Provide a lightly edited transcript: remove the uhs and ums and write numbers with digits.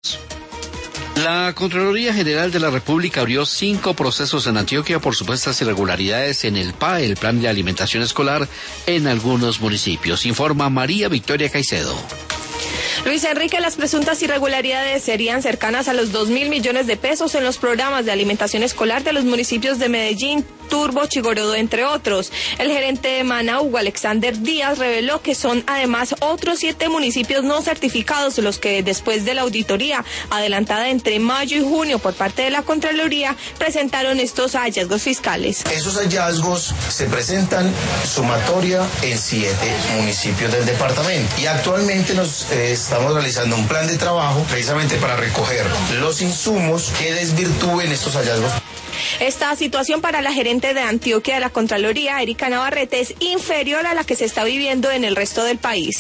La Contraloría General de la República abrió 5 procesos en Antioquia por supuestas irregularidades en el PAE, el Plan de Alimentación Escolar, en algunos municipios. Informa María Victoria Caicedo. Luis Enrique, las presuntas irregularidades serían cercanas a los 2.000 millones de pesos en los programas de alimentación escolar de los municipios de Medellín, Turbo, Chigorodo, entre otros. El gerente de Mana, Hugo Alexander Díaz, reveló que son además otros 7 municipios no certificados los que, después de la auditoría adelantada entre mayo y junio por parte de la Contraloría, presentaron estos hallazgos fiscales. Esos hallazgos se presentan sumatoria en 7 municipios del departamento y actualmente estamos realizando un plan de trabajo precisamente para recoger los insumos que desvirtúen estos hallazgos. Esta situación para la gerente de Antioquia de la Contraloría, Erika Navarrete, es inferior a la que se está viviendo en el resto del país.